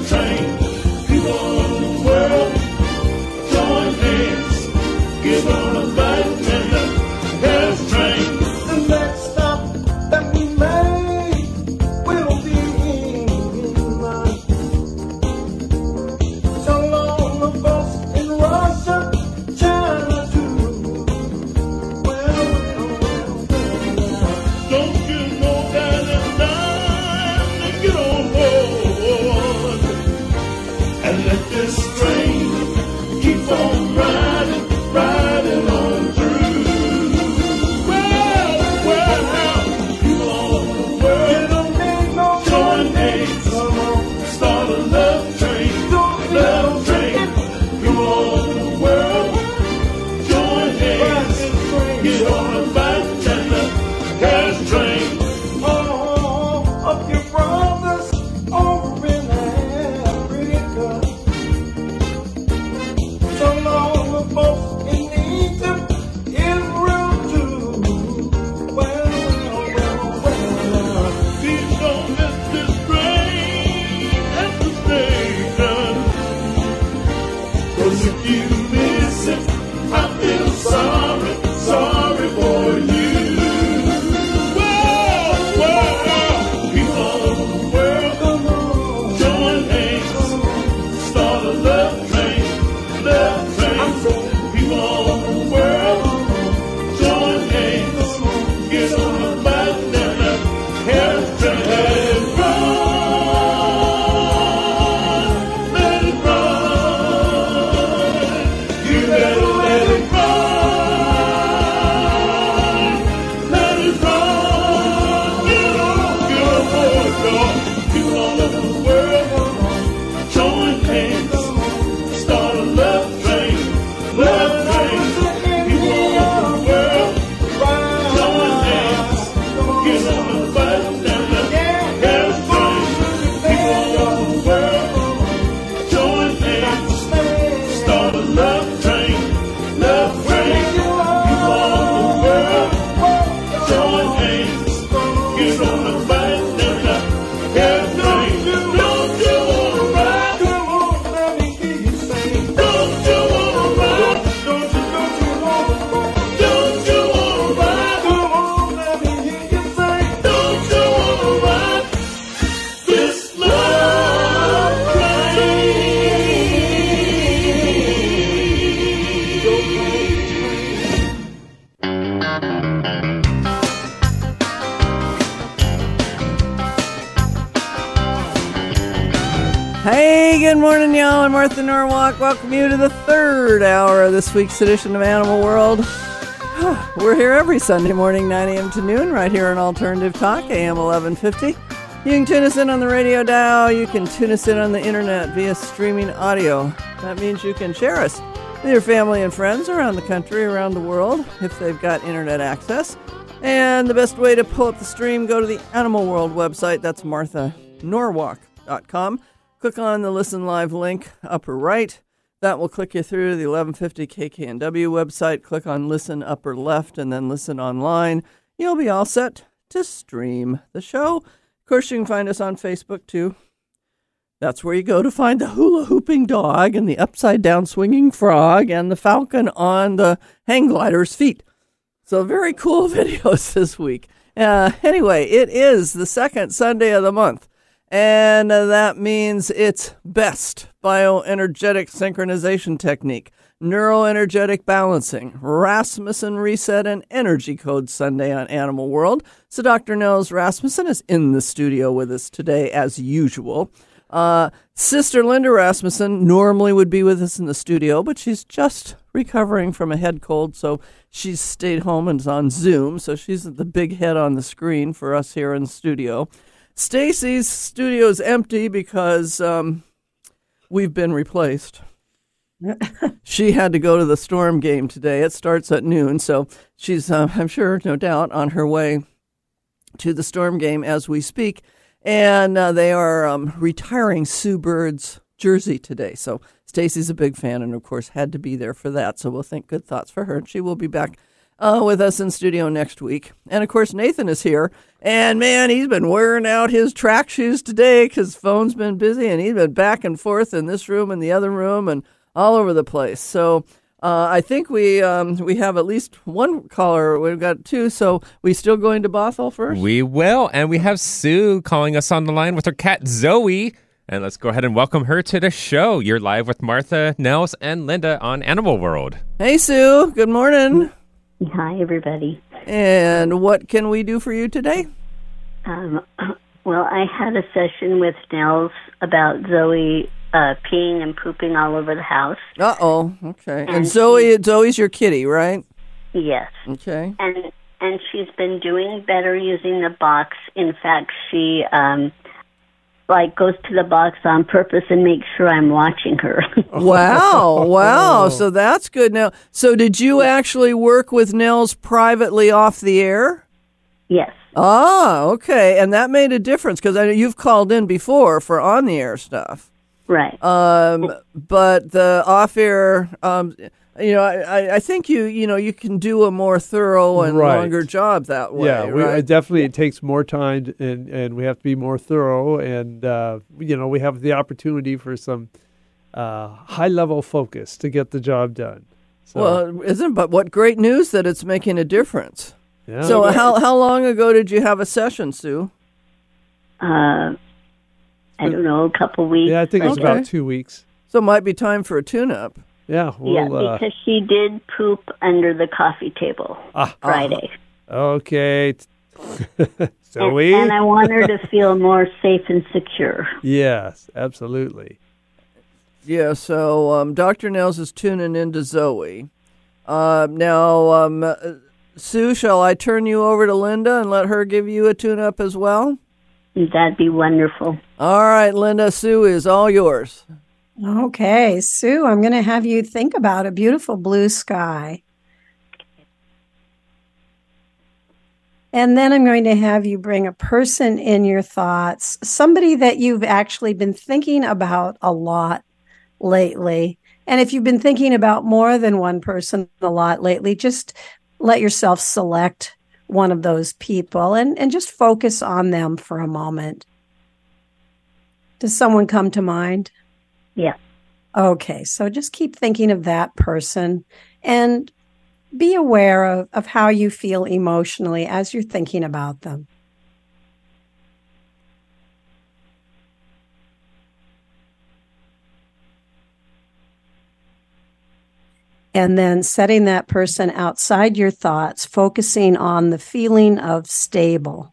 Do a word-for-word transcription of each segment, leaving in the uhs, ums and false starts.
train. People of the world, join hands. Get on a bike and the gas train. The next stop that we make will be England. So long of us in Russia, China too. Well, well, well, well. Don't you know that it's time to get on board and let this train keep on riding, riding on through. Well, well, people all over the world, Don't need no join hands, Come on. start a love train, love train. People all over the world, join hands, get on a bike and the gas train. Oh, of your brothers over in Africa. So long the folks in Egypt, Israel too. Well, well, well, well. Please don't miss this train at the station. 'Cause if you miss it, I feel sorry, sorry for you. Well, well, people all over the world, Come on. join hands, start a love train, love train. People all over the world, join hands, get on the bike and the gas train. Let it run, let it run. You better let it run, let it run. Get on, get on board, y'all. People all over the world, join hands, start a love train, love train. People all over the world, join hands, get on the bike and the gas train. People all over the world, join hands, start a love train, love train. People all over the world, join hands, get on the bike and the gas train. Don't you wanna ride? Come on, let me hear you sing. Don't you wanna ride? Don't you, don't you wanna rock? Don't you wanna ride? Come on, let me hear you sing. Don't you wanna ride this love train? Hey, good morning, y'all. I'm Martha Norwalk. Welcome you to the third hour of this week's edition of Animal World. We're here every Sunday morning, nine a.m. to noon, right here on Alternative Talk, A M eleven fifty. You can tune us in on the radio dial. You can tune us in on the internet via streaming audio. That means you can share us with your family and friends around the country, around the world, if they've got internet access. And the best way to pull up the stream, go to the Animal World website. That's martha norwalk dot com. Click on the Listen Live link, upper right. That will click you through to the eleven fifty K K N W website. Click on Listen upper left and then Listen online. You'll be all set to stream the show. Of course, you can find us on Facebook, too. That's where you go to find the hula hooping dog and the upside down swinging frog and the falcon on the hang glider's feet. So very cool videos this week. Uh, anyway, it is the second Sunday of the month. And uh, that means it's BEST, bioenergetic synchronization technique, neuroenergetic balancing, Rasmussen reset, and energy code Sunday on Animal World. So Doctor Nels Rasmussen is in the studio with us today as usual. Uh, Sister Linda Rasmussen normally would be with us in the studio, but she's just recovering from a head cold, so she's stayed home and is on Zoom. So she's the big head on the screen for us here in the studio. Stacy's studio is empty because um, we've been replaced. She had to go to the Storm game today. It starts at noon, so she's, uh, I'm sure, no doubt, on her way to the Storm game as we speak. And uh, they are um, retiring Sue Bird's jersey today. So Stacy's a big fan and, of course, had to be there for that. So we'll think good thoughts for her. And she will be back uh, with us in studio next week. And, of course, Nathan is here. And, man, he's been wearing out his track shoes today because phone's been busy, and he's been back and forth in this room and the other room and all over the place. So uh, I think we um, we have at least one caller. We've got two. So we still going to Bothell first? We will. And we have Sue calling us on the line with her cat, Zoe. And let's go ahead and welcome her to the show. You're live with Martha, Nels, and Linda on Animal World. Hey, Sue. Good morning. Hi, everybody. And what can we do for you today? Um, well, I had a session with Nels about Zoe uh, peeing and pooping all over the house. Uh-oh. Okay. And, And Zoe, Zoe's your kitty, right? Yes. Okay. And and she's been doing better using the box. In fact, she um, like goes to the box on purpose and makes sure I'm watching her. Wow. Wow. So that's good. Now, so did you actually work with Nels privately off the air? Yes. Ah, okay. And that made a difference because I know you've called in before for on-the-air stuff. Right. Um, but the off-air, um, you know, I, I think you, you know, you can do a more thorough and Right. longer job that way. Yeah, we, right? it definitely it takes more time, and, and we have to be more thorough, and uh, you know we have the opportunity for some uh, high level focus to get the job done. So, Well, isn't but what great news that it's making a difference. yeah. So how how long ago did you have a session, Sue? Uh, I don't know, a couple weeks. yeah, I think it's Okay. about two weeks. So it might be time for a tune-up. Yeah, we'll, Yeah, uh, because she did poop under the coffee table Ah. Friday. okay. And, Zoe? and I want her to feel more safe and secure. Yes, absolutely. Yeah, so um, Doctor Nels is tuning into Zoe. Uh, now, um, uh, Sue, shall I turn you over to Linda and let her give you a tune-up as well? That'd be wonderful. All right, Linda, Sue is all yours. Okay, Sue, I'm going to have you think about a beautiful blue sky. And then I'm going to have you bring a person in your thoughts, somebody that you've actually been thinking about a lot lately. And if you've been thinking about more than one person a lot lately, just let yourself select one of those people and, and just focus on them for a moment. Does someone come to mind? Yeah. Okay, so just keep thinking of that person and be aware of, of how you feel emotionally as you're thinking about them. And then setting that person outside your thoughts, focusing on the feeling of stable.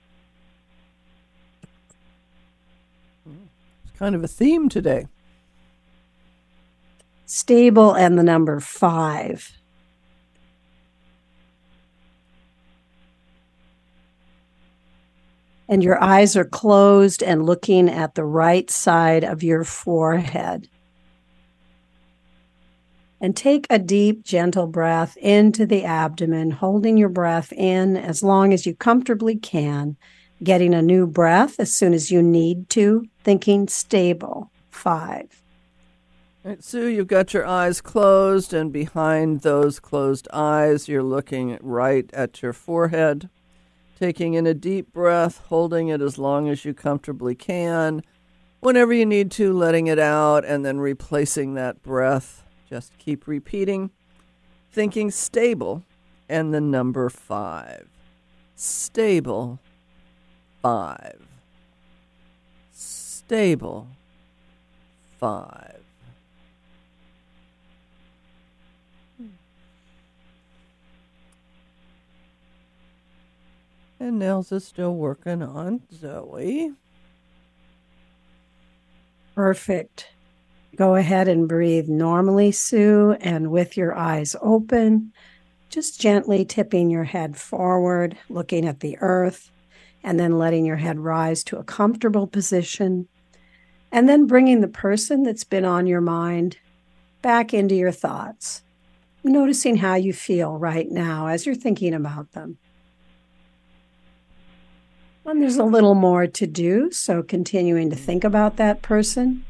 It's kind of a theme today. Stable and the number five. And your eyes are closed and looking at the right side of your forehead. And take a deep, gentle breath into the abdomen, holding your breath in as long as you comfortably can, getting a new breath as soon as you need to, thinking stable, five. All right, Sue, you've got your eyes closed, and behind those closed eyes, you're looking right at your forehead, taking in a deep breath, holding it as long as you comfortably can. Whenever you need to, letting it out, and then replacing that breath. Just keep repeating, thinking stable, and the number five. Stable, five. Stable, five. And Nels is still working on Zoe. Perfect. Go ahead and breathe normally, Sue, and with your eyes open, just gently tipping your head forward, looking at the earth, and then letting your head rise to a comfortable position, and then bringing the person that's been on your mind back into your thoughts, noticing how you feel right now as you're thinking about them. And there's a little more to do, so continuing to think about that person.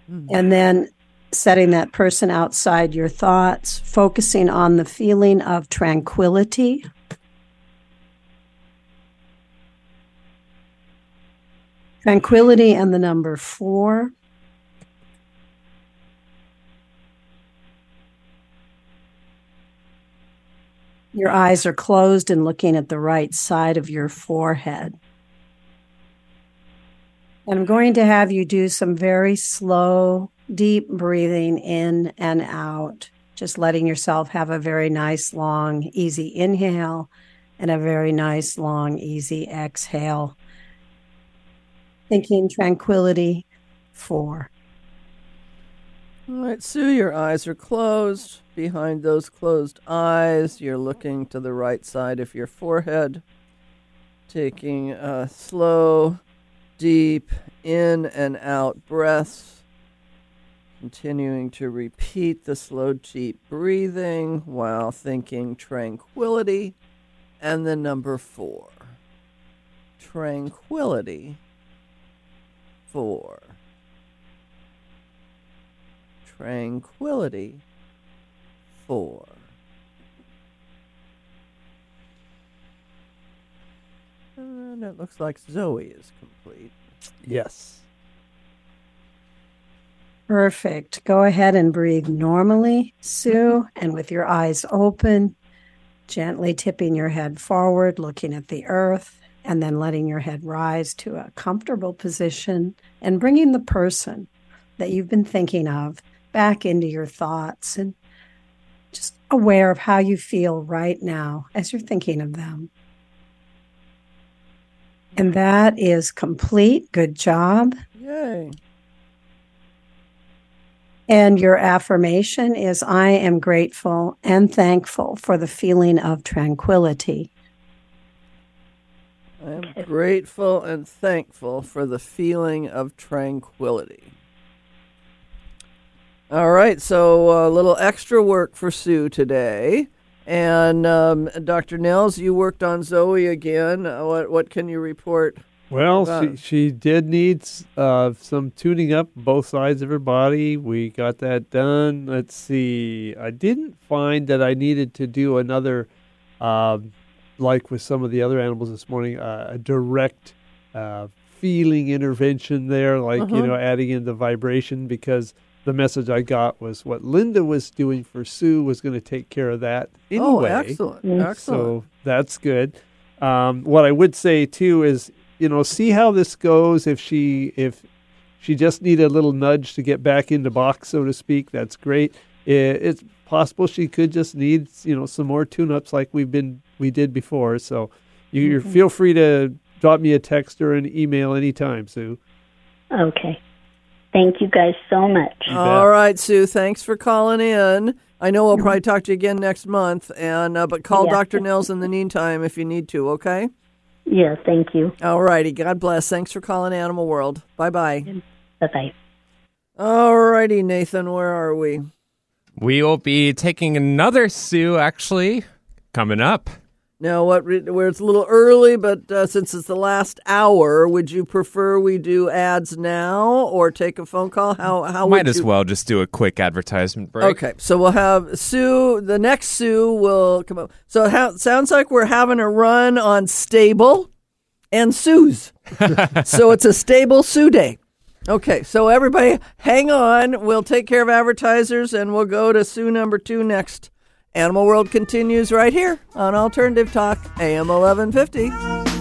And then setting that person outside your thoughts, focusing on the feeling of tranquility. Tranquility and the number four. Your eyes are closed and looking at the right side of your forehead. And I'm going to have you do some very slow, deep breathing in and out, just letting yourself have a very nice, long, easy inhale and a very nice, long, easy exhale. Thinking tranquility, four. All right, Sue, your eyes are closed. Behind those closed eyes, you're looking to the right side of your forehead, taking a slow, deep in and out breaths, continuing to repeat the slow, deep breathing while thinking tranquility and the number four. Tranquility, four. Tranquility, four. And it looks like Zoe is complete. Yes. Perfect. Go ahead and breathe normally, Sue, and with your eyes open, gently tipping your head forward, looking at the earth, and then letting your head rise to a comfortable position and bringing the person that you've been thinking of back into your thoughts and just aware of how you feel right now as you're thinking of them. And that is complete. Good job. Yay. And your affirmation is, I am grateful and thankful for the feeling of tranquility. I am grateful and thankful for the feeling of tranquility. All right, so a little extra work for Sue today. And um, Doctor Nels, you worked on Zoe again. Uh, what what can you report? Well, about? she, she did need uh, some tuning up both sides of her body. We got that done. Let's see. I didn't find that I needed to do another, uh, like with some of the other animals this morning, uh, a direct uh, feeling intervention there, like, Uh-huh. you know, adding in the vibration, because the message I got was what Linda was doing for Sue was going to take care of that anyway. Oh, excellent. Excellent. So that's good. Um, what I would say too is, you know, see how this goes. If she if she just needed a little nudge to get back into box, so to speak, that's great. It, it's possible she could just need, you know, some more tune-ups like we've been we did before. So you you're, Mhm. feel free to drop me a text or an email anytime, Sue. Okay. Thank you guys so much. All right, Sue, thanks for calling in. I know we'll probably talk to you again next month, and uh, but call Yeah. Doctor Nels in the meantime if you need to, okay? Yeah, thank you. All righty. God bless. Thanks for calling Animal World. Bye-bye. Bye-bye. All righty, Nathan, where are we? We will be taking another Sue, actually, coming up. Now, what? Where it's a little early, but uh, since it's the last hour, would you prefer we do ads now or take a phone call? How? How? Might would as you... well just do a quick advertisement break. Okay, so we'll have Sue. The next Sue will come up. So it ha- sounds like we're having a run on Stable and Sue's. So it's a Stable Sue Day. Okay, so everybody, hang on. We'll take care of advertisers, and we'll go to Sue number two next. Animal World continues right here on Alternative Talk, A M eleven fifty.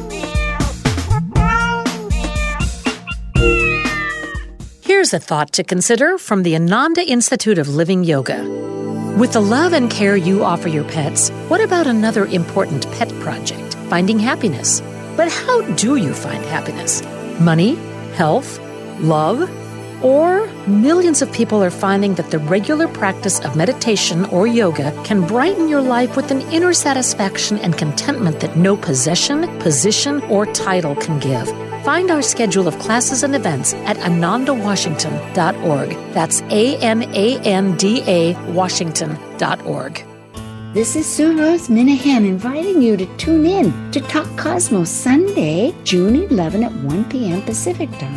Here's a thought to consider from the Ananda Institute of Living Yoga. With the love and care you offer your pets, what about another important pet project, finding happiness? But how do you find happiness? Money? Health? Love? Or millions of people are finding that the regular practice of meditation or yoga can brighten your life with an inner satisfaction and contentment that no possession, position, or title can give. Find our schedule of classes and events at ananda washington dot org. That's A N A N D A Washington dot org. This is Sue Rose Minahan inviting you to tune in to Talk Cosmos Sunday, June eleventh at one p.m. Pacific Time,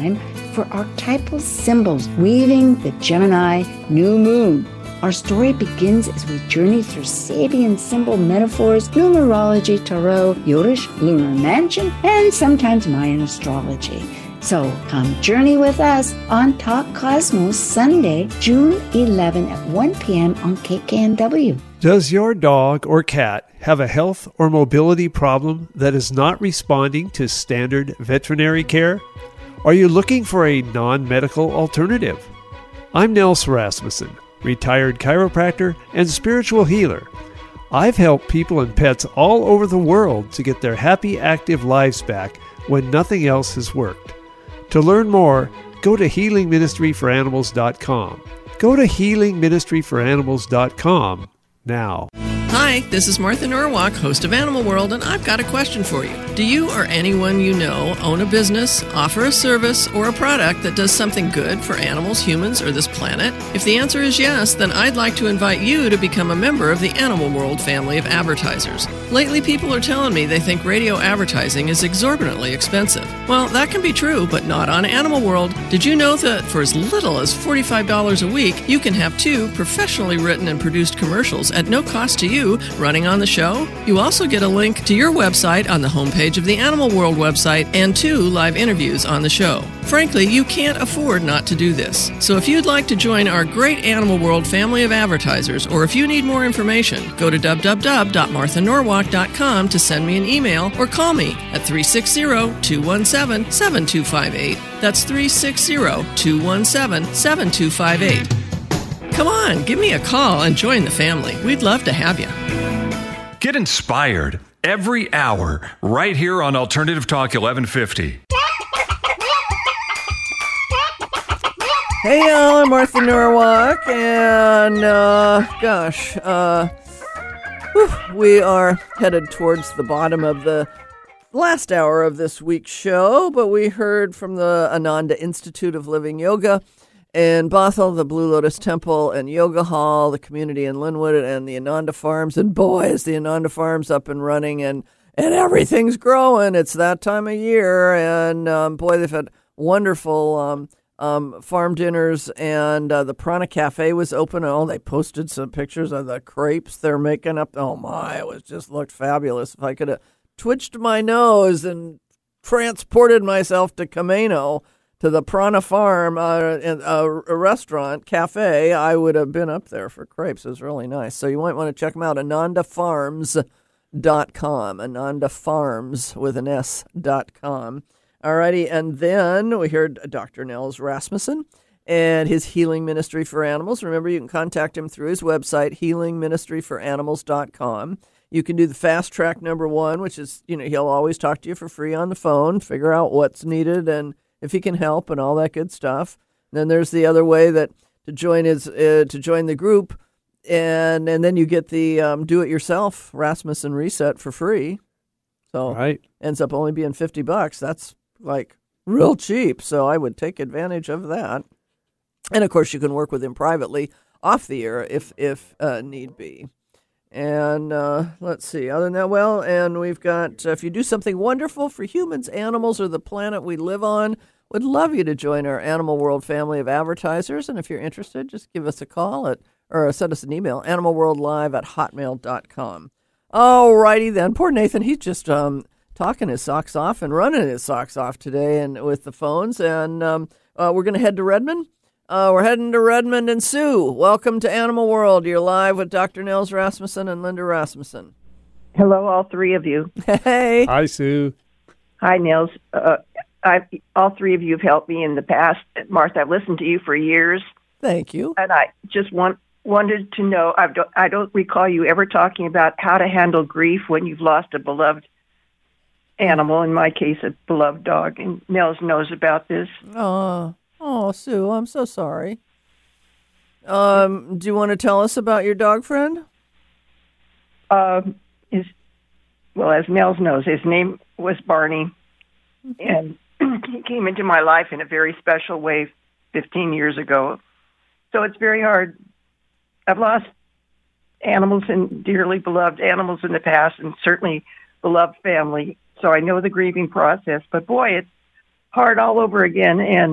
for archetypal symbols weaving the Gemini new moon. Our story begins as we journey through Sabian symbol metaphors, numerology, tarot, Yorish, lunar mansion, and sometimes Mayan astrology. So come journey with us on Talk Cosmos Sunday, June eleventh at one p.m. on K K N W. Does your dog or cat have a health or mobility problem that is not responding to standard veterinary care? Are you looking for a non-medical alternative? I'm Nels Rasmussen, retired chiropractor and spiritual healer. I've helped people and pets all over the world to get their happy, active lives back when nothing else has worked. To learn more, go to healing ministry for animals dot com. Go to healing ministry for animals dot com now. Hi, this is Martha Norwalk, host of Animal World, and I've got a question for you. Do you or anyone you know own a business, offer a service, or a product that does something good for animals, humans, or this planet? If the answer is yes, then I'd like to invite you to become a member of the Animal World family of advertisers. Lately, people are telling me they think radio advertising is exorbitantly expensive. Well, that can be true, but not on Animal World. Did you know that for as little as forty-five dollars a week, you can have two professionally written and produced commercials at no cost to you running on the show? You also get a link to your website on the homepage of the Animal World website and two live interviews on the show. Frankly, you can't afford not to do this. So if you'd like to join our great Animal World family of advertisers, or if you need more information, go to w w w dot martha norwalk dot com to send me an email or call me at three six zero, two one seven, seven two five eight. That's three six zero, two one seven, seven two five eight. Come on, give me a call and join the family. We'd love to have you. Get inspired every hour right here on Alternative Talk eleven fifty. Hey y'all, I'm Martha Norwalk, and uh, gosh, uh, whew, we are headed towards the bottom of the last hour of this week's show, but we heard from the Ananda Institute of Living Yoga in Bothell, the Blue Lotus Temple and Yoga Hall, the community in Linwood, and the Ananda Farms. And boy, is the Ananda Farms up and running, and, and everything's growing. It's that time of year, and um, boy, they've had wonderful um, um, farm dinners, and uh, the Prana Cafe was open. Oh, they posted some pictures of the crepes they're making up. Oh my, it was just looked fabulous. If I could have twitched my nose and transported myself to Camino, to the Prana Farm, uh, in, uh, a restaurant, cafe, I would have been up there for crepes. It was really nice. So you might want to check them out, ananda farms dot com, Ananda Farms with an S dot com. All righty, and then we heard Doctor Nels Rasmussen and his Healing Ministry for Animals. Remember, you can contact him through his website, healing ministry for animals dot com. You can do the fast track number one, which is, you know, he'll always talk to you for free on the phone, figure out what's needed and if he can help and all that good stuff. And then there's the other way that to join his uh, to join the group, and and then you get the um, do-it-yourself Rasmussen Reset for free. So right. Ends up only being fifty bucks. That's like real cheap. So I would take advantage of that. And of course, you can work with him privately off the air if if uh, need be. And uh, let's see, other than that, well, and we've got, uh, if you do something wonderful for humans, animals, or the planet we live on, would love you to join our Animal World family of advertisers. And if you're interested, just give us a call at, or send us an email, animalworldlive at hotmail dot com. All righty then. Poor Nathan, he's just um, talking his socks off and running his socks off today and with the phones. And um, uh, we're going to head to Redmond. Uh, we're heading to Redmond, and Sue, welcome to Animal World. You're live with Doctor Nels Rasmussen and Linda Rasmussen. Hello, all three of you. Hey. Hi, Sue. Hi, Nels. Uh, I've, all three of you have helped me in the past. Martha, I've listened to you for years. Thank you. And I just want wanted to know, I don't, I don't recall you ever talking about how to handle grief when you've lost a beloved animal, in my case, a beloved dog, and Nels knows about this. Oh. Oh, Sue, I'm so sorry. Um, do you want to tell us about your dog friend? Uh, his, well, as Nels knows, his name was Barney, and he came into my life in a very special way fifteen years ago. So it's very hard. I've lost animals and dearly beloved animals in the past, and certainly beloved family. So I know the grieving process, but boy, it's hard all over again, and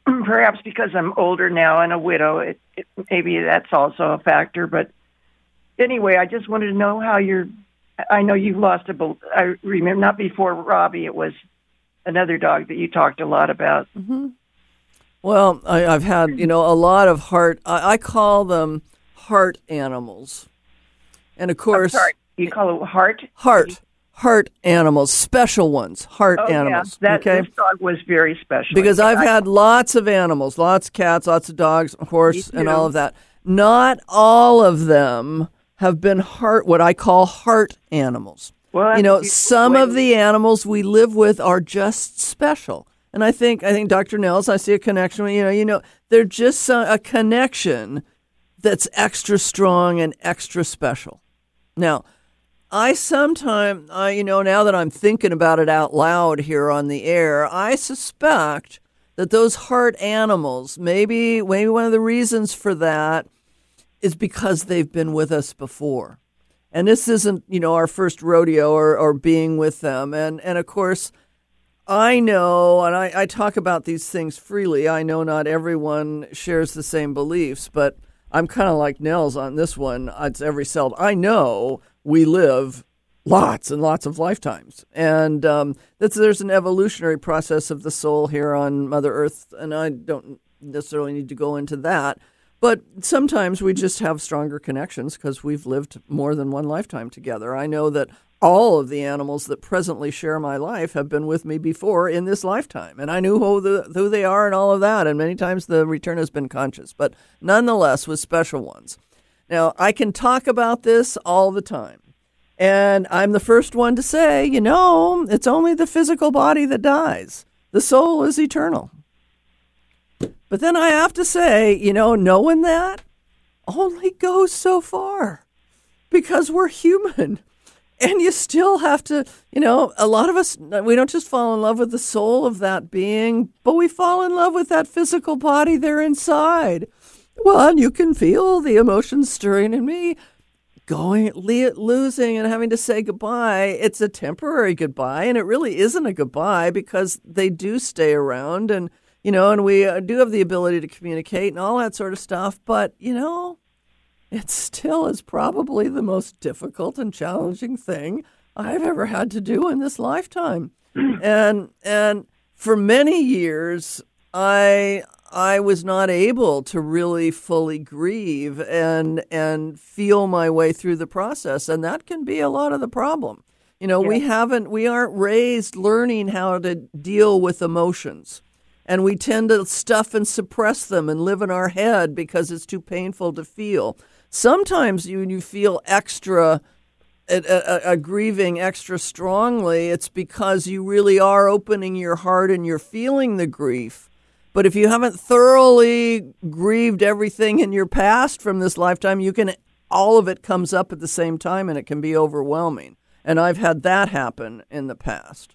perhaps because I'm older now and a widow, it, it, maybe that's also a factor. But anyway, I just wanted to know how you're. I know you've lost a. bel- I remember not before Robbie. It was another dog that you talked a lot about. Mm-hmm. Well, I, I've had, you know, a lot of heart. I, I call them heart animals, and of course, I'm sorry, you call it heart. Heart, heart animals, special ones, heart Oh, animals. yeah. That, okay, This dog was very special. because I've I- had lots of animals, lots of cats, lots of dogs, horse, Me and too. all of that. Not all of them have been heart, what I call heart animals. Well, You know, that's a some beautiful of way the animals we live with are just special. And I think, I think Doctor Nels, I see a connection. You know, you know, they're just a, a connection that's extra strong and extra special. Now, I sometimes, I, you know, now that I'm thinking about it out loud here on the air, I suspect that those heart animals, maybe, maybe one of the reasons for that is because they've been with us before. And this isn't, you know, our first rodeo or, or being with them. And, and of course, I know, and I, I talk about these things freely. I know not everyone shares the same beliefs, but I'm kind of like Nels on this one. It's every cell. I know we live lots and lots of lifetimes. And um, that's, there's an evolutionary process of the soul here on Mother Earth, and I don't necessarily need to go into that. But sometimes we just have stronger connections because we've lived more than one lifetime together. I know that all of the animals that presently share my life have been with me before in this lifetime. And I knew who, the, who they are and all of that. And many times the return has been conscious, but nonetheless with special ones. Now, I can talk about this all the time. And I'm the first one to say, you know, it's only the physical body that dies. The soul is eternal. But then I have to say, you know, knowing that only goes so far because we're human. And you still have to, you know, a lot of us, we don't just fall in love with the soul of that being, but we fall in love with that physical body they're inside. Well, and you can feel the emotions stirring in me. Going, le- losing and having to say goodbye, it's a temporary goodbye. And it really isn't a goodbye because they do stay around and, you know, and we uh, do have the ability to communicate and all that sort of stuff. But, you know, it still is probably the most difficult and challenging thing I've ever had to do in this lifetime. and and for many years, I I was not able to really fully grieve and and feel my way through the process. And that can be a lot of the problem. You know, yeah. we haven't, we aren't raised learning how to deal with emotions. And we tend to stuff and suppress them and live in our head because it's too painful to feel. Sometimes you, you feel extra, a, a, a grieving extra strongly. It's because you really are opening your heart and you're feeling the grief. But if you haven't thoroughly grieved everything in your past from this lifetime, you can, all of it comes up at the same time and it can be overwhelming. And I've had that happen in the past.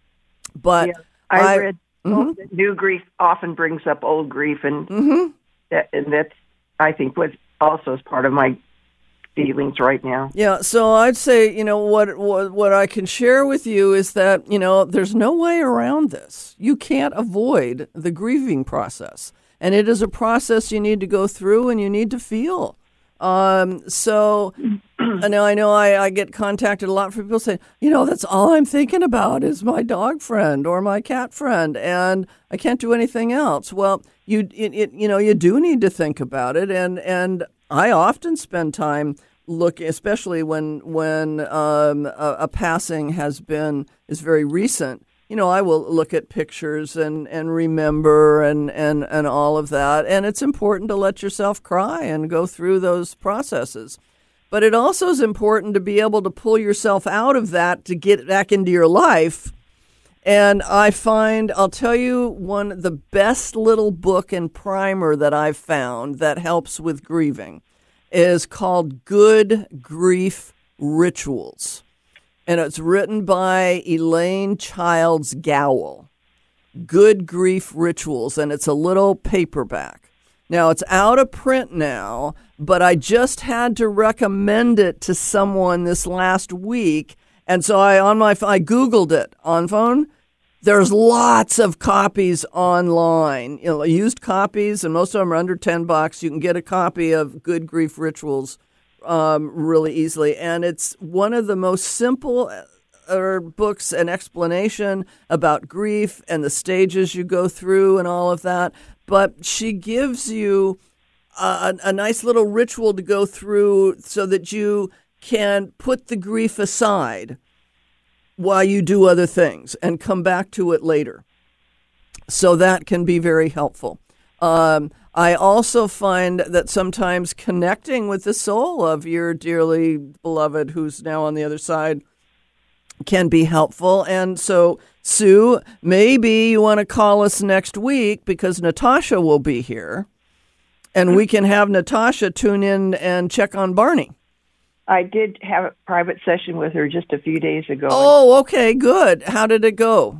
But yeah, I, I read mm-hmm. that new grief often brings up old grief, and mm-hmm. that, and that's, I think, what also is part of my feelings right now. Yeah, so I'd say, you know, what, what what I can share with you is that, you know, there's no way around this. You can't avoid the grieving process. And it is a process you need to go through and you need to feel. Um, so I know, I know I, I get contacted a lot from people saying, you know, that's all I'm thinking about is my dog friend or my cat friend, and I can't do anything else. Well, you it, it, you know, you do need to think about it, and and I often spend time looking, especially when when um, a, a passing has been is very recent. You know, I will look at pictures and, and remember and, and, and all of that. And it's important to let yourself cry and go through those processes. But it also is important to be able to pull yourself out of that to get back into your life. And I find, I'll tell you, one the best little book and primer that I've found that helps with grieving is called Good Grief Rituals. And it's written by Elaine Childs Gowell. Good Grief Rituals, and it's a little paperback. Now, it's out of print now, but I just had to recommend it to someone this last week. And so I on my I Googled it on phone. there's lots of copies online, you know, used copies, and most of them are under ten bucks. You can get a copy of Good Grief Rituals um, really easily. And it's one of the most simple uh, books, an explanation about grief and the stages you go through and all of that. But she gives you a, a nice little ritual to go through so that you can put the grief aside while you do other things and come back to it later. So that can be very helpful. Um, I also find that sometimes connecting with the soul of your dearly beloved who's now on the other side can be helpful. And so, Sue, maybe you want to call us next week because Natasha will be here, and we can have Natasha tune in and check on Barney. I did have a private session with her just a few days ago. Oh, okay, good. How did it go?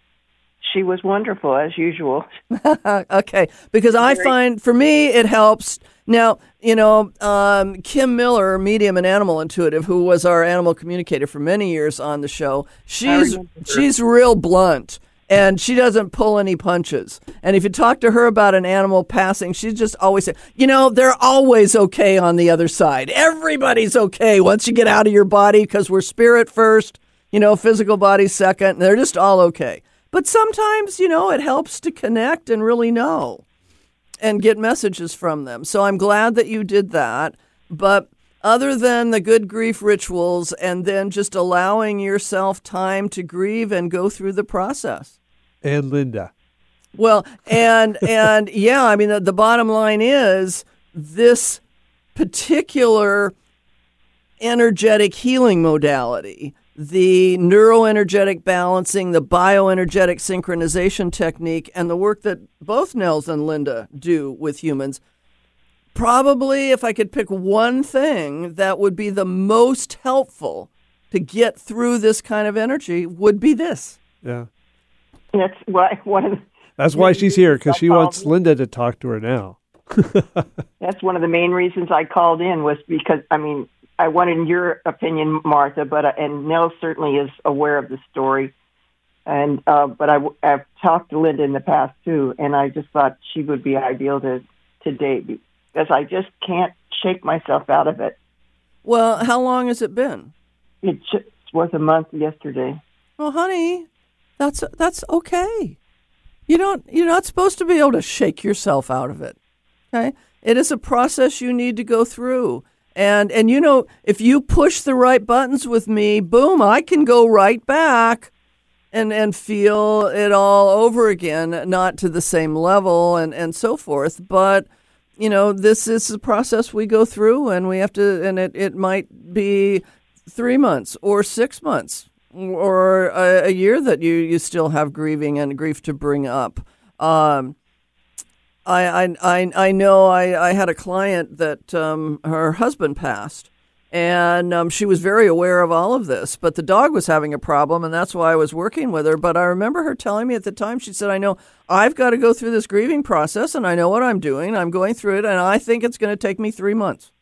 She was wonderful, as usual. Okay, because I find, for me, it helps. Now, you know, um, Kim Miller, medium and animal intuitive, who was our animal communicator for many years on the show, she's she's real blunt. And she doesn't pull any punches. And if you talk to her about an animal passing, she's just always say, you know, they're always okay on the other side. Everybody's okay once you get out of your body because we're spirit first, you know, physical body second. They're just all okay. But sometimes, you know, it helps to connect and really know and get messages from them. So I'm glad that you did that. But other than the Good Grief Rituals and then just allowing yourself time to grieve and go through the process. And Linda. Well, and, and yeah, I mean, the, the bottom line is this particular energetic healing modality, the neuroenergetic balancing, the bioenergetic synchronization technique, and the work that both Nels and Linda do with humans, probably if I could pick one thing that would be the most helpful to get through this kind of energy would be this. Yeah. That's why one of the, That's why she's here, because she wants Linda to talk to her now. That's one of the main reasons I called in was because, I mean, I wanted your opinion, Martha, but uh, and Nell certainly is aware of the story. And uh, but I, I've talked to Linda in the past, too, and I just thought she would be ideal to, to date because I just can't shake myself out of it. Well, how long has it been? It just was a month yesterday. Well, honey, that's that's okay. You don't you're not supposed to be able to shake yourself out of it. Okay? It is a process you need to go through. And and you know, if you push the right buttons with me, boom, I can go right back and and feel it all over again, not to the same level and, and so forth. But, you know, this is a process we go through and we have to, and it, it might be three months or six months or a, a year that you, you still have grieving and grief to bring up. Um, I, I, I, I know I, I had a client that um, her husband passed, and um, she was very aware of all of this, but the dog was having a problem, and that's why I was working with her. But I remember her telling me at the time, she said, I know I've got to go through this grieving process, and I know what I'm doing. I'm going through it, and I think it's going to take me three months.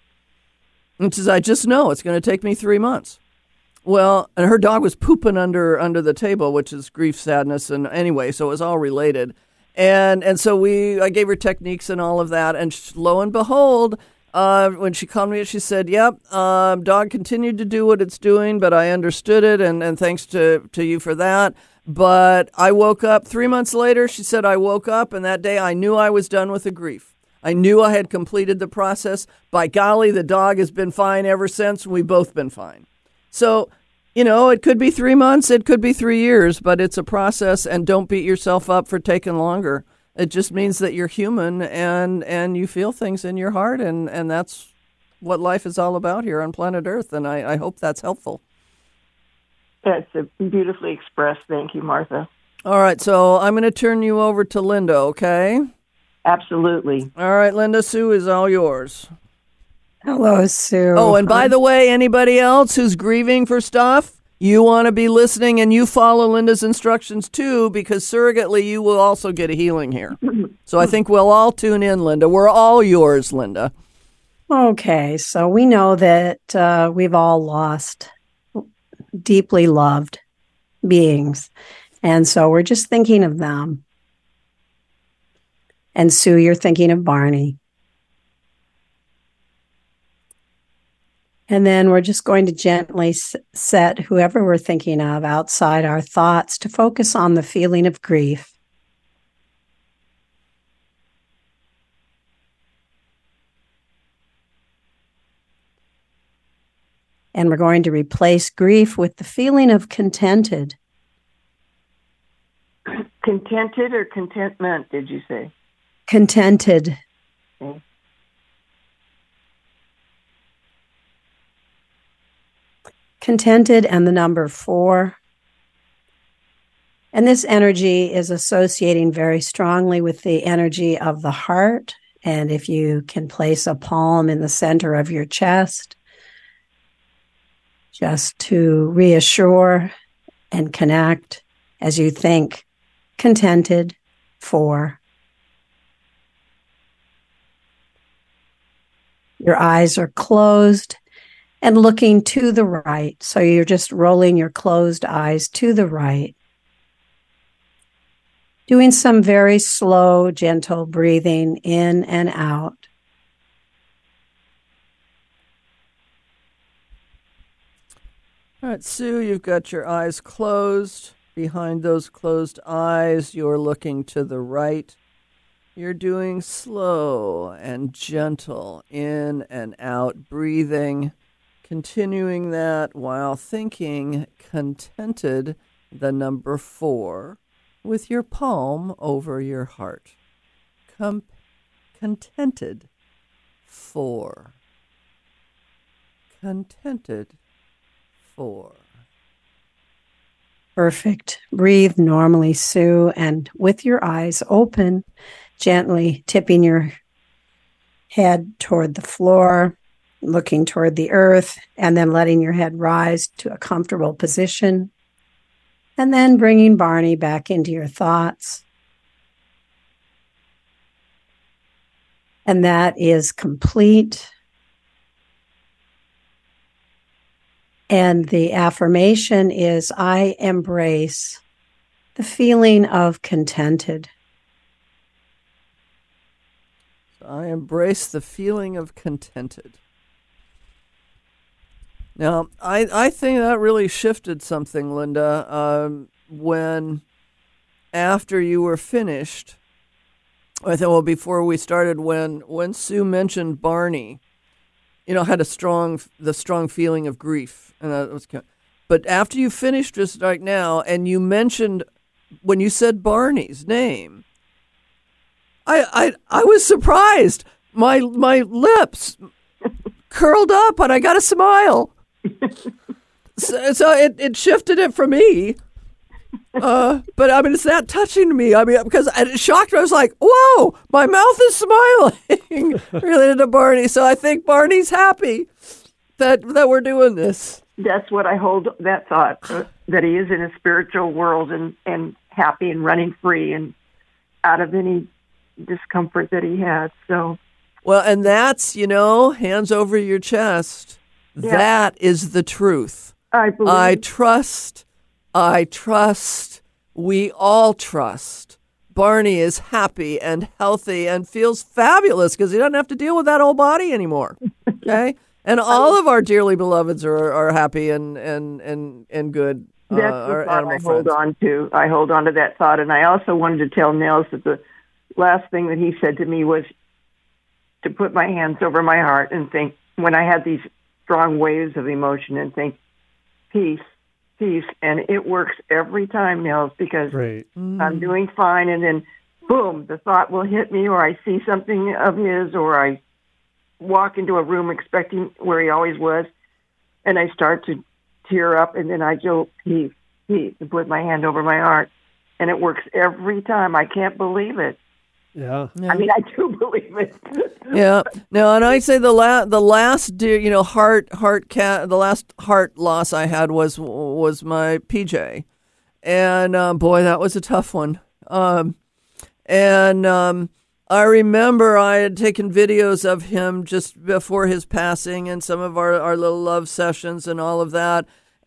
And she says, I just know it's going to take me three months. Well, and her dog was pooping under under the table, which is grief, sadness, and anyway, so it was all related. And and so we, I gave her techniques and all of that, and lo and behold, uh, when she called me, she said, "Yep, um, dog continued to do what it's doing, but I understood it, and, and thanks to, to you for that. But I woke up three months later." She said, "I woke up, and that day I knew I was done with the grief. I knew I had completed the process. By golly, the dog has been fine ever since. We've both been fine." So, you know, it could be three months, it could be three years, but it's a process, and don't beat yourself up for taking longer. It just means that you're human and, and you feel things in your heart, and, and that's what life is all about here on planet Earth, and I, I hope that's helpful. That's beautifully expressed. Thank you, Martha. All right, so I'm going to turn you over to Linda, okay? Absolutely. All right, Linda, Sue is all yours. Hello, Sue. Oh, and by the way, anybody else who's grieving for stuff, you want to be listening and you follow Linda's instructions too, because surrogately you will also get a healing here. So I think we'll all tune in, Linda. We're all yours, Linda. Okay, so we know that uh, we've all lost deeply loved beings. And so we're just thinking of them. And Sue, you're thinking of Barney. And then we're just going to gently s- set whoever we're thinking of outside our thoughts to focus on the feeling of grief. And we're going to replace grief with the feeling of contented. Contented or contentment, did you say? Contented. Okay. Contented and the number four. And this energy is associating very strongly with the energy of the heart. And if you can place a palm in the center of your chest, just to reassure and connect as you think contented for. Your eyes are closed and looking to the right. So you're just rolling your closed eyes to the right. Doing some very slow, gentle breathing in and out. All right, Sue, you've got your eyes closed. Behind those closed eyes, you're looking to the right. You're doing slow and gentle in and out breathing, continuing that while thinking contented, the number four, with your palm over your heart. Com- contented, four. Contented, four. Perfect. Breathe normally, Sue, and with your eyes open, gently tipping your head toward the floor, looking toward the earth, and then letting your head rise to a comfortable position, and then bringing Barney back into your thoughts. And that is complete. And the affirmation is, I embrace the feeling of contented. I embrace the feeling of contented. Now, I, I think that really shifted something, Linda, um, when after you were finished, I thought, well, before we started, when, when Sue mentioned Barney, you know, had a strong, the strong feeling of grief. And that was, but after you finished just right now, and you mentioned, when you said Barney's name, I, I, I was surprised. My, my lips curled up, and I got a smile. so, so it, it shifted it for me. Uh, but I mean, it's that touching to me. I mean, because it shocked me. I was like, whoa, my mouth is smiling related to Barney. So I think Barney's happy that that we're doing this. That's what I hold, that thought, uh, that he is in a spiritual world and, and happy and running free and out of any discomfort that he had. So, well, and that's, you know, hands over your chest. Yeah. That is the truth. I believe. I trust. I trust, we all trust, Barney is happy and healthy and feels fabulous because he doesn't have to deal with that old body anymore, okay? And all of our dearly beloveds are, are happy and, and, and, and good. That's uh, the our thought animal I friends. hold on to. I hold on to that thought. And I also wanted to tell Nels that the last thing that he said to me was to put my hands over my heart and think, when I had these strong waves of emotion, and think, peace. Peace, and it works every time, Nels, because Right. Mm. I'm doing fine, and then boom, the thought will hit me, or I see something of his, or I walk into a room expecting where he always was, and I start to tear up, and then I go, peace, peace, and put my hand over my heart, and it works every time. I can't believe it. Yeah. I mean, I do believe it. Yeah. No, and I'd say the la- the last dear, you know, heart heart cat the last heart loss I had was was my P J, and um, boy, that was a tough one. Um, and um, I remember I had taken videos of him just before his passing, and some of our our little love sessions and all of that.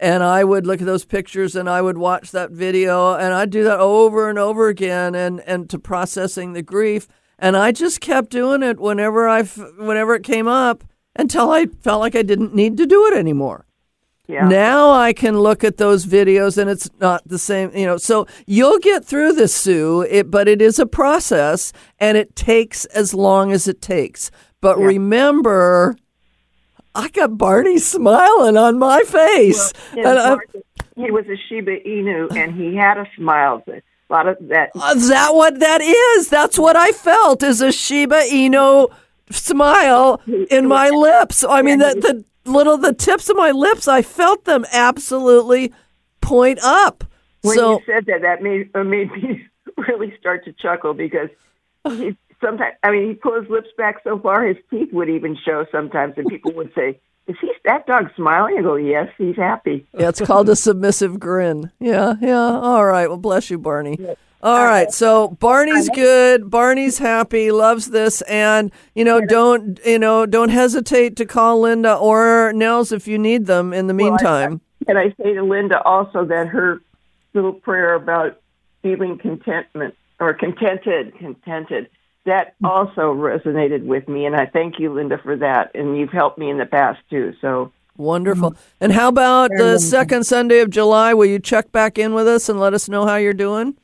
and I would look at those pictures and I would watch that video, and I'd do that over and over again, and, and to processing the grief. And I just kept doing it whenever I, whenever it came up until I felt like I didn't need to do it anymore. Yeah. Now I can look at those videos and it's not the same, you know. So you'll get through this, Sue, it, but it is a process and it takes as long as it takes. But yeah. remember, I got Barney smiling on my face. Well, and Barney, he was a Shiba Inu and he had a smile. A lot of that. Uh, is that what that is? That's what I felt, is a Shiba Inu smile in my lips. I mean, the, the little, the tips of my lips, I felt them absolutely point up. When so, you said that, that made, uh, made me really start to chuckle because he sometimes, I mean, he pulled his lips back so far, his teeth would even show sometimes, and people would say, is he, that dog smiling? I go, yes, he's happy. Yeah, it's called a submissive grin. Yeah, yeah. All right. Well, bless you, Barney. Yeah. All right, so Barney's good. Barney's happy, loves this, and you know, don't you know, don't hesitate to call Linda or Nels if you need them. In the meantime, well, I, and I say to Linda also that her little prayer about feeling contentment or contented, contented, that also resonated with me, and I thank you, Linda, for that. And you've helped me in the past too. So wonderful. And how about the second Sunday of July? Will you check back in with us and let us know how you're doing?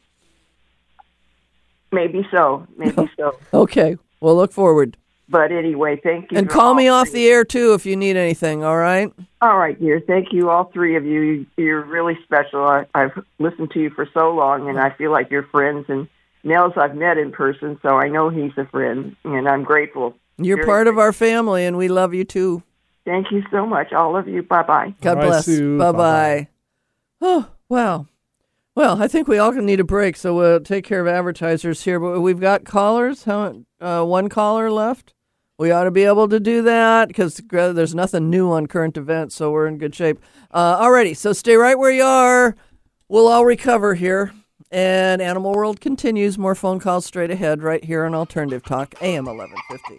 Maybe so. Maybe so. Okay. We'll look forward. But anyway, thank you. And call me off the air, too, if you need anything, all right? All right, dear. Thank you, all three of you. You're really special. I, I've listened to you for so long, and I feel like you're friends. And Nels I've met in person, so I know he's a friend, and I'm grateful. You're Very part grateful. of our family, and we love you, too. Thank you so much, all of you. Bye-bye. God Bye, bless. Sue. Bye-bye. Oh, wow. Well, I think we all need a break, so we'll take care of advertisers here. But we've got callers. How, uh, one caller left. We ought to be able to do that because there's nothing new on current events, so we're in good shape. Uh, alrighty, so stay right where you are. We'll all recover here. And Animal World continues. More phone calls straight ahead right here on Alternative Talk, A M eleven fifty.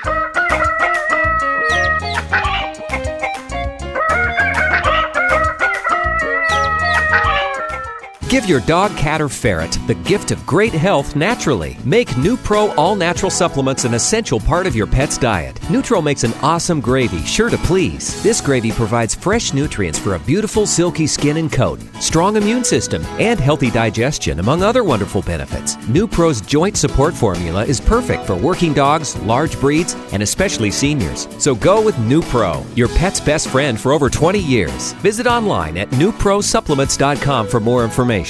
Give your dog, cat, or ferret the gift of great health naturally. Make NuPro all-natural supplements an essential part of your pet's diet. NuTro makes an awesome gravy, sure to please. This gravy provides fresh nutrients for a beautiful, silky skin and coat, strong immune system, and healthy digestion, among other wonderful benefits. NuPro's joint support formula is perfect for working dogs, large breeds, and especially seniors. So go with NuPro, your pet's best friend for over twenty years. Visit online at new pro supplements dot com for more information.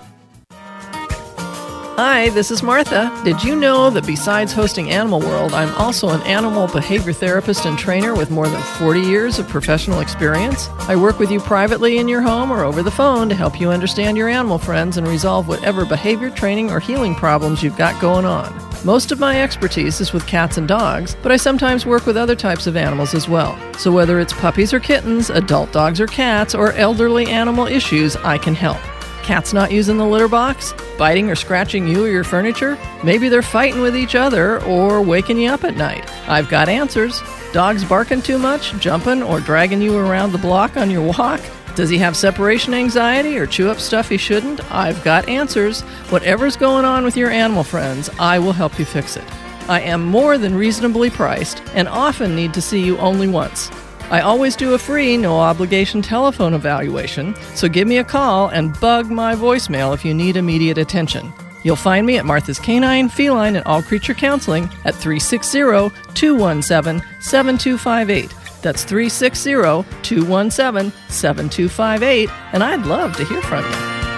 Hi, this is Martha. Did you know that besides hosting Animal World, I'm also an animal behavior therapist and trainer with more than forty years of professional experience? I work with you privately in your home or over the phone to help you understand your animal friends and resolve whatever behavior training or healing problems you've got going on. Most of my expertise is with cats and dogs, but I sometimes work with other types of animals as well. So whether it's puppies or kittens, adult dogs or cats, or elderly animal issues, I can help. Cats not using the litter box? Biting or scratching you or your furniture? Maybe they're fighting with each other or waking you up at night. I've got answers. Dogs barking too much, jumping or dragging you around the block on your walk? Does he have separation anxiety or chew up stuff he shouldn't? I've got answers. Whatever's going on with your animal friends, I will help you fix it. I am more than reasonably priced and often need to see you only once. I always do a free, no-obligation telephone evaluation, so give me a call and bug my voicemail if you need immediate attention. You'll find me at Martha's Canine, Feline, and All Creature Counseling at three six zero, two one seven, seven two five eight. That's three six zero, two one seven, seven two five eight, and I'd love to hear from you.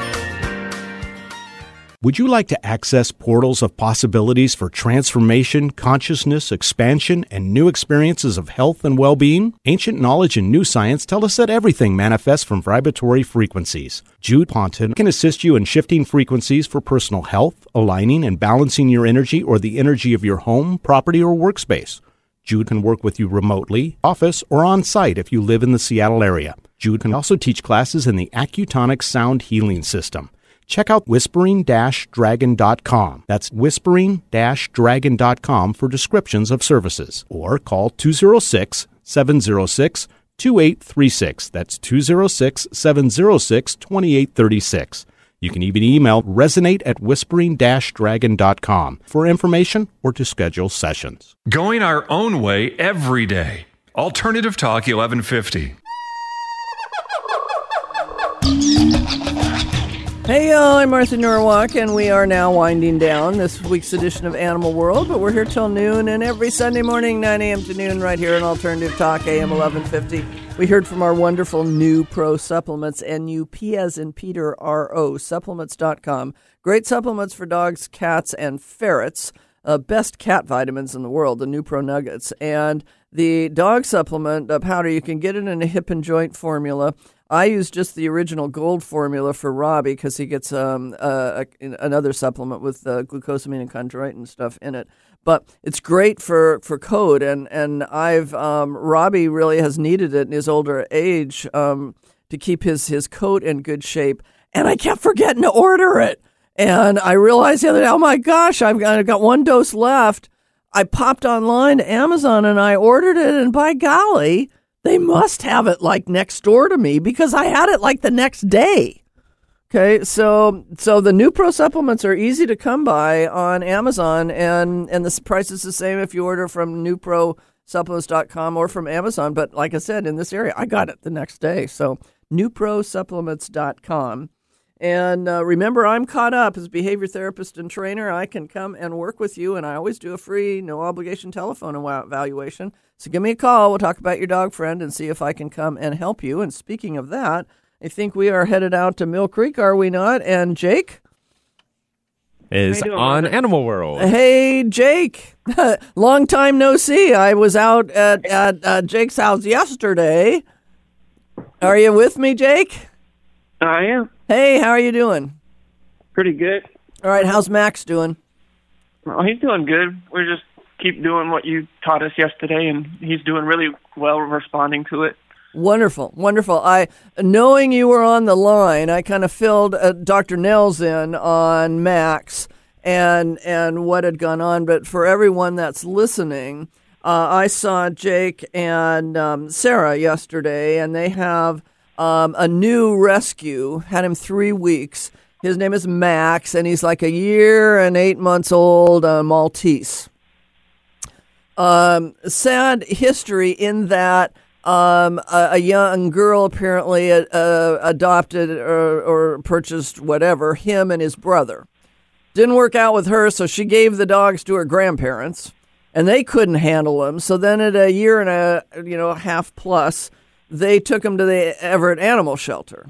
Would you like to access portals of possibilities for transformation, consciousness, expansion, and new experiences of health and well-being? Ancient knowledge and new science tell us that everything manifests from vibratory frequencies. Jude Ponton can assist you in shifting frequencies for personal health, aligning and balancing your energy or the energy of your home, property, or workspace. Jude can work with you remotely, office, or on-site if you live in the Seattle area. Jude can also teach classes in the Accutonic Sound Healing System. Check out whispering dash dragon dot com. That's whispering dash dragon dot com for descriptions of services. Or call two oh six, seven oh six, two eight three six. That's two oh six, seven oh six, two eight three six. You can even email resonate at whispering dash dragon dot com for information or to schedule sessions. Going our own way every day. Alternative Talk eleven fifty. Hey, y'all, I'm Martha Norwalk, and we are now winding down this week's edition of Animal World, but we're here till noon, and every Sunday morning, nine a.m. to noon, right here on Alternative Talk, A M eleven fifty. We heard from our wonderful New Pro Supplements, N U P as in Peter, R O, supplements dot com. Great supplements for dogs, cats, and ferrets. Uh, best cat vitamins in the world, the New Pro Nuggets. And the dog supplement uh, powder, you can get it in a hip and joint formula. I use just the original gold formula for Robbie because he gets um, uh, a, another supplement with uh, glucosamine and chondroitin stuff in it. But it's great for, for coat, and and I've um, Robbie really has needed it in his older age um, to keep his his coat in good shape. And I kept forgetting to order it, and I realized the other day, oh my gosh, I've got, I've got one dose left. I popped online to Amazon and I ordered it, and by golly, they must have it like next door to me because I had it like the next day. Okay, so so the New Pro supplements are easy to come by on Amazon, and, and the price is the same if you order from new pro supplements dot com or from Amazon. But like I said, in this area, I got it the next day. So new pro supplements dot com. And uh, remember, I'm caught up as a behavior therapist and trainer. I can come and work with you, and I always do a free, no-obligation telephone evaluation. So give me a call. We'll talk about your dog friend and see if I can come and help you. And speaking of that, I think we are headed out to Mill Creek, are we not? And Jake is doing, on brother? Animal World. Hey, Jake. Long time no see. I was out at, at uh, Jake's house yesterday. Are you with me, Jake? I am. Hey, how are you doing? Pretty good. All right, how's Max doing? Well, he's doing good. We're just keep doing what you taught us yesterday, and he's doing really well responding to it. Wonderful, wonderful. I, knowing you were on the line, I kind of filled uh, Doctor Nels in on Max and and what had gone on. But for everyone that's listening, uh, I saw Jake and um, Sarah yesterday, and they have um, a new rescue. Had him three weeks. His name is Max, and he's like a year and eight months old, uh, Maltese. Um, sad history in that. Um, a, a young girl apparently uh, uh, adopted or, or purchased whatever, him and his brother. Didn't work out with her, so she gave the dogs to her grandparents, and they couldn't handle them. So then at a year and a you know half plus, they took him to the Everett Animal Shelter.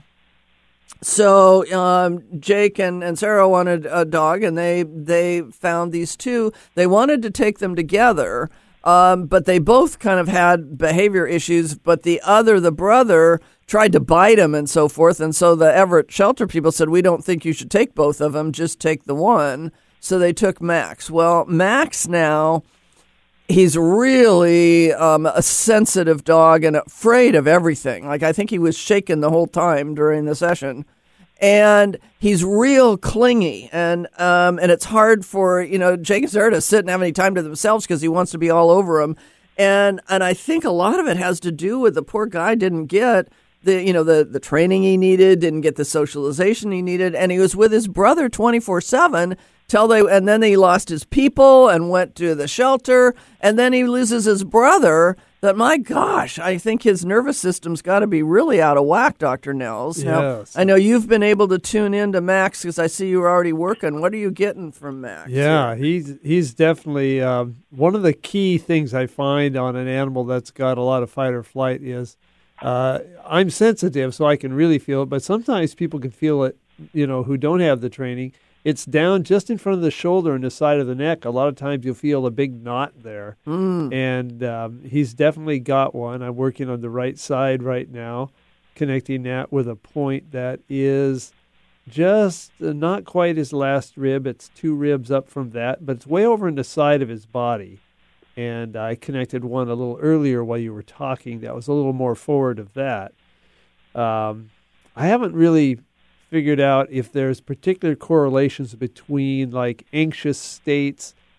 So um, Jake and, and Sarah wanted a dog, and they they found these two. They wanted to take them together. Um, but they both kind of had behavior issues, but the other, the brother, tried to bite him and so forth. And so the Everett Shelter people said, we don't think you should take both of them, just take the one. So they took Max. Well, Max now, he's really um, a sensitive dog and afraid of everything. Like, I think he was shaken the whole time during the session. And he's real clingy, and um, and it's hard for, you know, Jake and Sarah to sit and have any time to themselves because he wants to be all over him. And and I think a lot of it has to do with the poor guy didn't get the, you know, the, the training he needed, didn't get the socialization he needed, and he was with his brother twenty-four seven till they, and then he lost his people and went to the shelter, and then he loses his brother. That, my gosh, I think his nervous system's got to be really out of whack, Doctor Nels. Now, Yes. I know you've been able to tune in to Max because I see you were already working. What are you getting from Max? Yeah, he's he's definitely um, one of the key things I find on an animal that's got a lot of fight or flight is uh, I'm sensitive, so I can really feel it. But sometimes people can feel it, you know, who don't have the training. It's down just in front of the shoulder and the side of the neck. A lot of times you'll feel a big knot there. Mm. And um, he's definitely got one. I'm working on the right side right now, connecting that with a point that is just uh, not quite his last rib. It's two ribs up from that, but it's way over in the side of his body. And I connected one a little earlier while you were talking that was a little more forward of that. Um, I haven't really figured out if there's particular correlations between like anxious states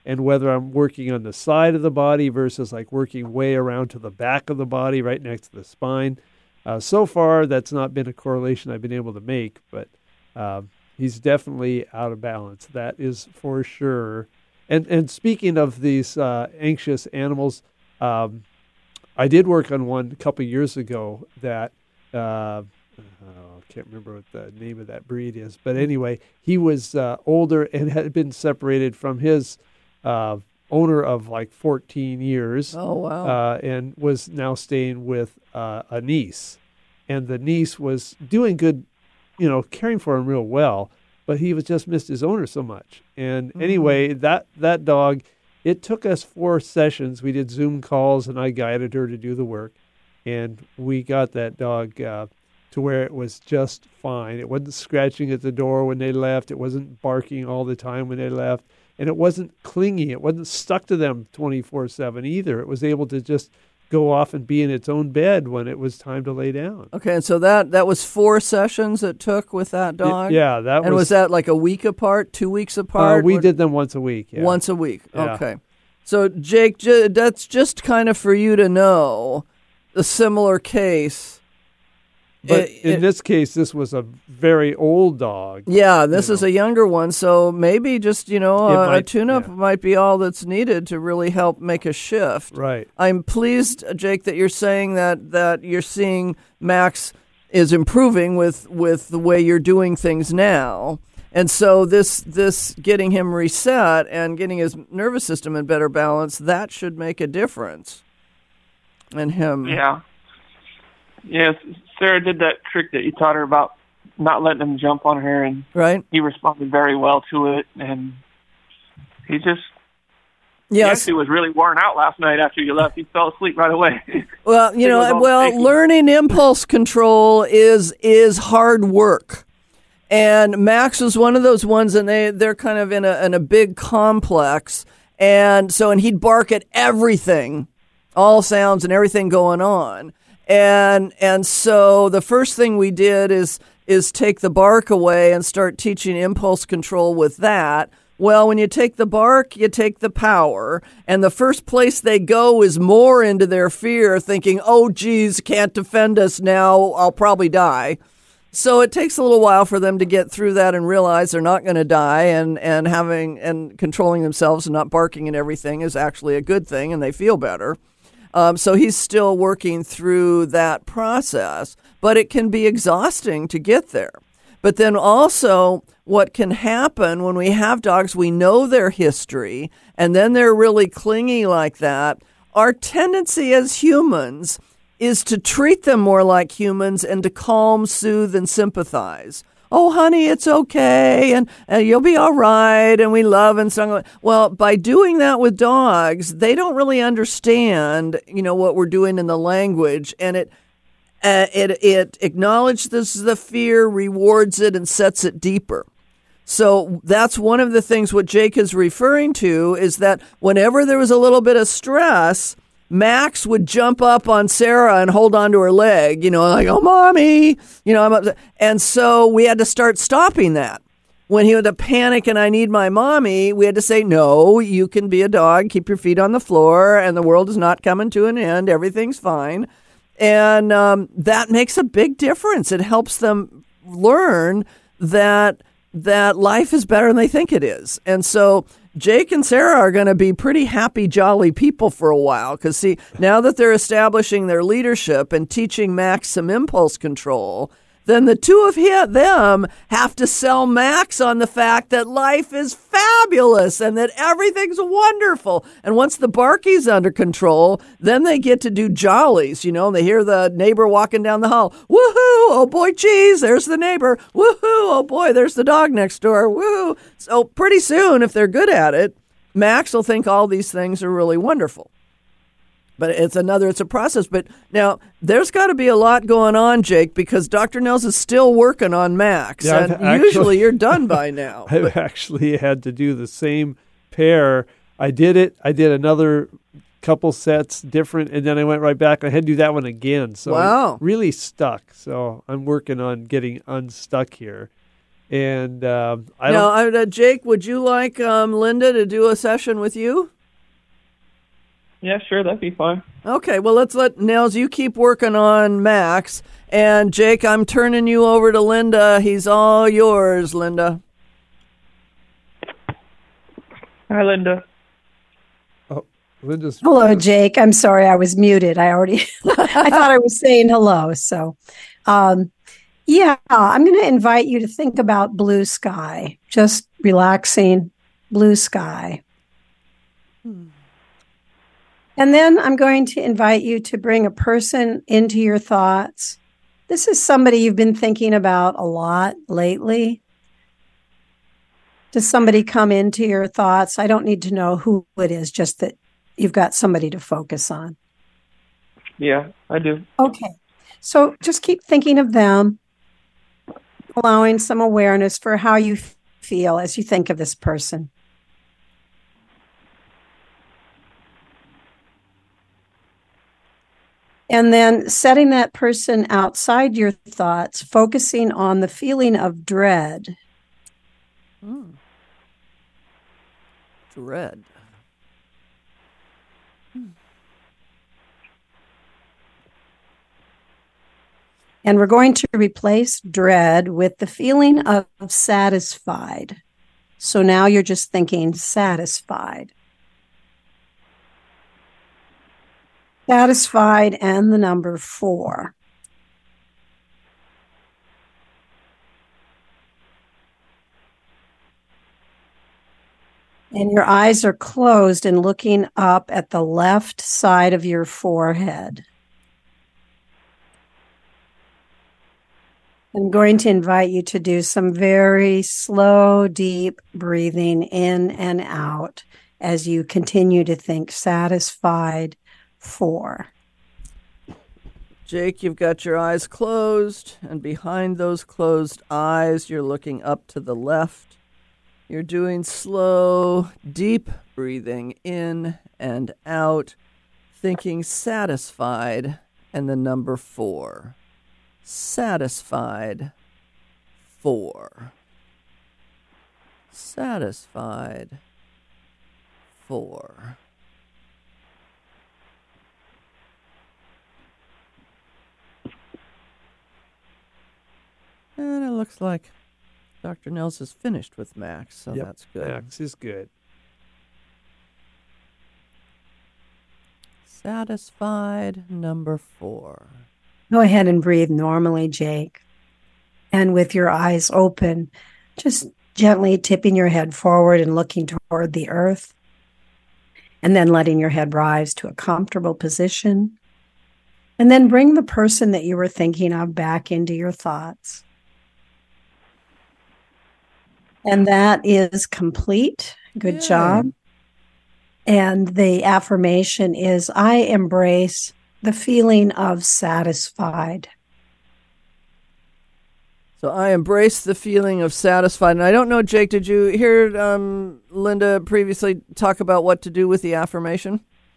and whether I'm working on the side of the body versus like working way around to the back of the body, right next to the spine. Uh, so far, that's not been a correlation I've been able to make, but um, he's definitely out of balance. That is for sure. And and speaking of these uh, anxious animals, um, I did work on one a couple years ago that uh, oh, I can't remember what the name of that breed is, but anyway, he was uh, older and had been separated from his uh, owner of like fourteen years. Oh, wow. Uh, and was now staying with uh, a niece, and the niece was doing good, you know, caring for him real well. But he was just missed his owner so much. And Mm-hmm. anyway, that, that dog, it took us four sessions. We did Zoom calls, and I guided her to do the work. And we got that dog uh, to where it was just fine. It wasn't scratching at the door when they left. It wasn't barking all the time when they left. And it wasn't clingy. It wasn't stuck to them twenty-four seven either. It was able to just go off and be in its own bed when it was time to lay down. Okay, and so that, that was four sessions it took with that dog? Yeah, that and was... was that like a week apart, two weeks apart? Uh, we What- did them once a week, yeah. Once a week, Yeah. okay. So, Jake, ju- that's just kind of for you to know a similar case. But It- in it- this case, this was a very old dog. Yeah, this is a younger one, so maybe just, you know, It a, a might- tune-up might be all that's needed to really help make a shift. Right. I'm pleased, Jake, that you're saying that, that you're seeing Max is improving with, with the way you're doing things now. And so this this getting him reset and getting his nervous system in better balance, that should make a difference in him. Yeah. Yes, Sarah did that trick that you taught her about not letting him jump on her, and right. he responded very well to it, and he just Yes. he actually was really worn out last night after you left. He fell asleep right away. Well, you It was know, all well, shaky. learning impulse control is is hard work. And Max was one of those ones, and they, they're kind of in a in a big complex. And so, and he'd bark at everything, all sounds and everything going on. And and so the first thing we did is is take the bark away and start teaching impulse control with that. Well, when you take the bark, you take the power. And the first place they go is more into their fear, thinking, oh, geez, can't defend us now. I'll probably die. So it takes a little while for them to get through that and realize they're not going to die, and, and having and controlling themselves and not barking and everything is actually a good thing, and they feel better. Um, so he's still working through that process, but it can be exhausting to get there. But then also what can happen when we have dogs, we know their history, and then they're really clingy like that. Our tendency as humans is to treat them more like humans and to calm, soothe, and sympathize. Oh, honey, it's okay, and, and you'll be all right, and we love and so on. Well, by doing that with dogs, they don't really understand, you know, what we're doing in the language, and it uh, it it acknowledges the fear, rewards it, and sets it deeper. So that's one of the things what Jake is referring to is that whenever there was a little bit of stress, Max would jump up on Sarah and hold onto her leg, you know, like, oh, mommy, you know, I'm upset. And so we had to start stopping that. When he had to panic and I need my mommy, we had to say, no, you can be a dog, keep your feet on the floor, and the world is not coming to an end. Everything's fine. And um, that makes a big difference. It helps them learn that that life is better than they think it is. And so Jake and Sarah are going to be pretty happy, jolly people for a while. Because, see, now that they're establishing their leadership and teaching Max some impulse control, then the two of him, them have to sell Max on the fact that life is fabulous and that everything's wonderful. And once the barkie's under control, then they get to do jollies. You know, they hear the neighbor walking down the hall. Woohoo! Oh boy, geez, there's the neighbor. Woohoo! Oh boy, there's the dog next door. Woohoo! So pretty soon, if they're good at it, Max will think all these things are really wonderful. But it's another, it's a process. But now there's got to be a lot going on, Jake, because Doctor Nels is still working on Max. Yeah, and I've actually- usually you're done by now. I've But- actually had to do the same pair. I did it. I did another couple sets different, and then I went right back. I had to do that one again. So Wow. I'm really stuck. So I'm working on getting unstuck here. And um, I now, don't. uh, Jake, would you like um, Linda to do a session with you? Yeah, sure, that'd be fine. Okay, well, let's let Nels, you keep working on Max. And Jake, I'm turning you over to Linda. He's all yours, Linda. Hi, Linda. Oh, Linda's. Hello, Jake. I'm sorry I was muted. I already, I thought I was saying hello. So, um, yeah, I'm going to invite you to think about blue sky, just relaxing blue sky. Hmm. And then I'm going to invite you to bring a person into your thoughts. This is somebody you've been thinking about a lot lately. Does somebody come into your thoughts? I don't need to know who it is, just that you've got somebody to focus on. Yeah, I do. Okay. So just keep thinking of them, allowing some awareness for how you feel as you think of this person. And then setting that person outside your thoughts, focusing on the feeling of dread. Hmm. Dread. Hmm. And we're going to replace dread with the feeling of satisfied. So now you're just thinking satisfied. Satisfied and the number four. And your eyes are closed and looking up at the left side of your forehead. I'm going to invite you to do some very slow, deep breathing in and out as you continue to think satisfied. Four. Jake, you've got your eyes closed, and behind those closed eyes, you're looking up to the left. You're doing slow, deep breathing in and out, thinking satisfied, and the number four. Satisfied, four. Satisfied, four. And it looks like Doctor Nels is finished with Max, so Yep, that's good. Max is good. Satisfied, number four. Go ahead and breathe normally, Jake. And with your eyes open, just gently tipping your head forward and looking toward the earth. And then letting your head rise to a comfortable position. And then bring the person that you were thinking of back into your thoughts. And that is complete. Good Yay. job. And the affirmation is, I embrace the feeling of satisfied. So I embrace the feeling of satisfied. And I don't know, Jake, did you hear um, Linda previously talk about what to do with the affirmation?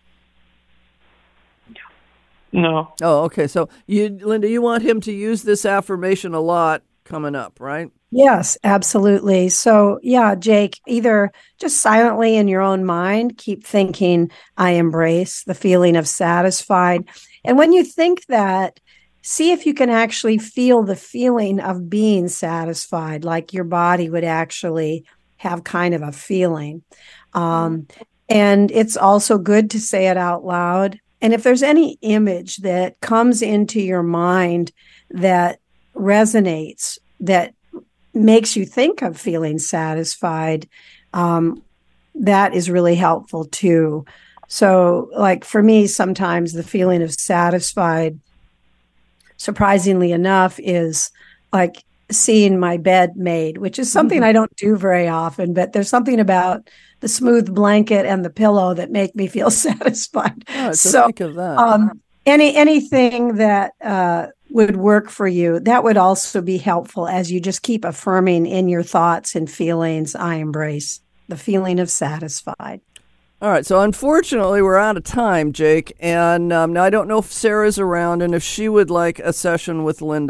No. Oh, okay. So, you, Linda, you want him to use this affirmation a lot coming up, right? Yes, absolutely. So, yeah, Jake, either just silently in your own mind, keep thinking, I embrace the feeling of satisfied. And when you think that, see if you can actually feel the feeling of being satisfied, like your body would actually have kind of a feeling. Um, and it's also good to say it out loud. And if there's any image that comes into your mind that resonates, that makes you think of feeling satisfied, um, that is really helpful too. So, like for me, sometimes the feeling of satisfied, surprisingly enough, is like seeing my bed made, which is something I don't do very often, but there's something about the smooth blanket and the pillow that make me feel satisfied. Oh, so, so think of that. Um, any anything that uh, would work for you, that would also be helpful as you just keep affirming in your thoughts and feelings, I embrace the feeling of satisfied. All right, so unfortunately, we're out of time, Jake. And um, now I don't know if Sarah's around and if she would like a session with Linda.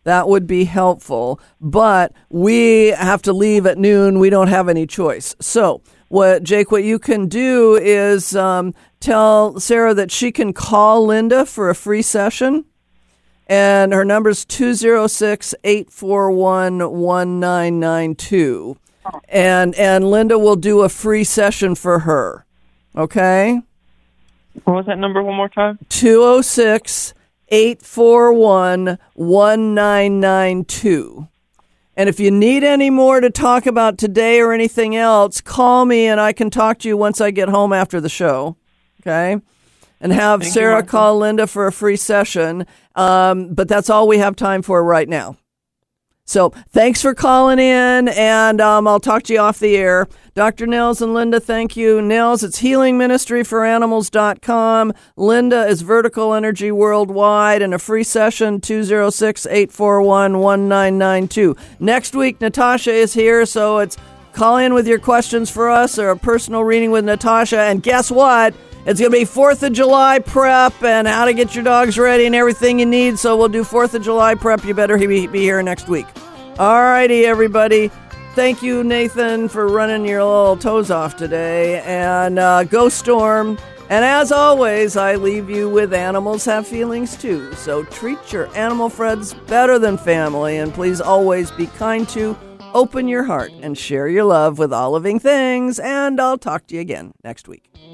that would be helpful. But we have to leave at noon. We don't have any choice. So, what Jake, what you can do is um, tell Sarah that she can call Linda for a free session. And her number is two oh six, eight four one, one nine nine two. And and Linda will do a free session for her. Okay? What was that number one more time? two oh six, eight four one, one nine nine two. And if you need any more to talk about today or anything else, call me and I can talk to you once I get home after the show. Okay? And have Thank Sarah you, call Linda for a free session. Um, but that's all we have time for right now. So thanks for calling in, and um, I'll talk to you off the air. Doctor Nels and Linda, thank you. Nels, it's healing ministry for animals dot com. Linda is Vertical Energy Worldwide, and a free session, two oh six, eight four one, one nine nine two. Next week, Natasha is here, so it's call in with your questions for us or a personal reading with Natasha. And guess what? It's going to be fourth of July prep and how to get your dogs ready and everything you need. So we'll do fourth of July prep. You better be, be here next week. All righty, everybody. Thank you, Nathan, for running your little toes off today. And uh, go Storm. And as always, I leave you with animals have feelings too. So treat your animal friends better than family. And please always be kind to, open your heart, and share your love with all living things. And I'll talk to you again next week.